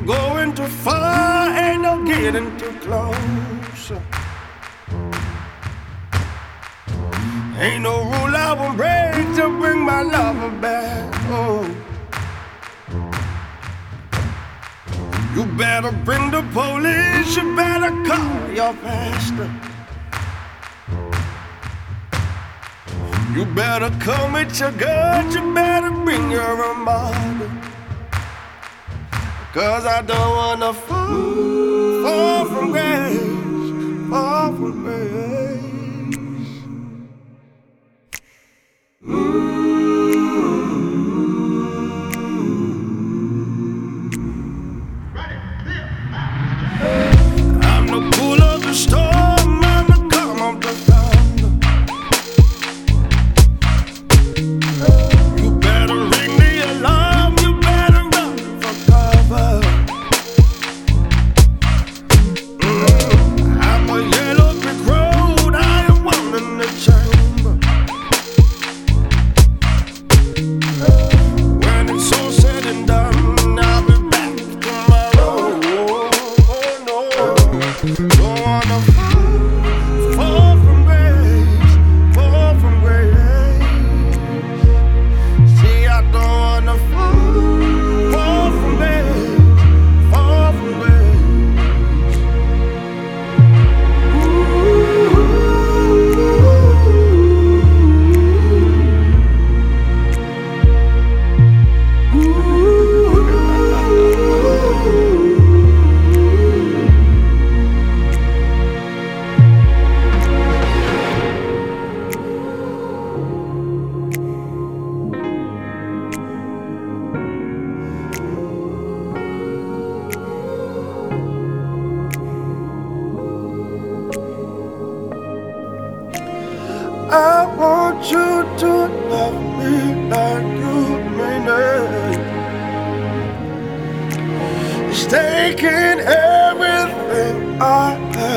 going too far, ain't no getting too close. Ain't no rule I won't break to bring my lover back. Oh. You better bring the police, you better call your pastor. You better come with your guns, you better bring your mother. 'Cause I don't wanna fall from grace, fall from grace. I'm the cool of the storm, I'm the calm of the thunder. You better ring the alarm, you better run for cover. I'm a yellow brick road, I am one in the chamber. When it's all said and done, I'll be back tomorrow. Oh no, don't wanna fall from grace, fall from grace. See, I don't wanna fall from grace, fall from grace. I want you to love me like you mean it. It's taking everything I have.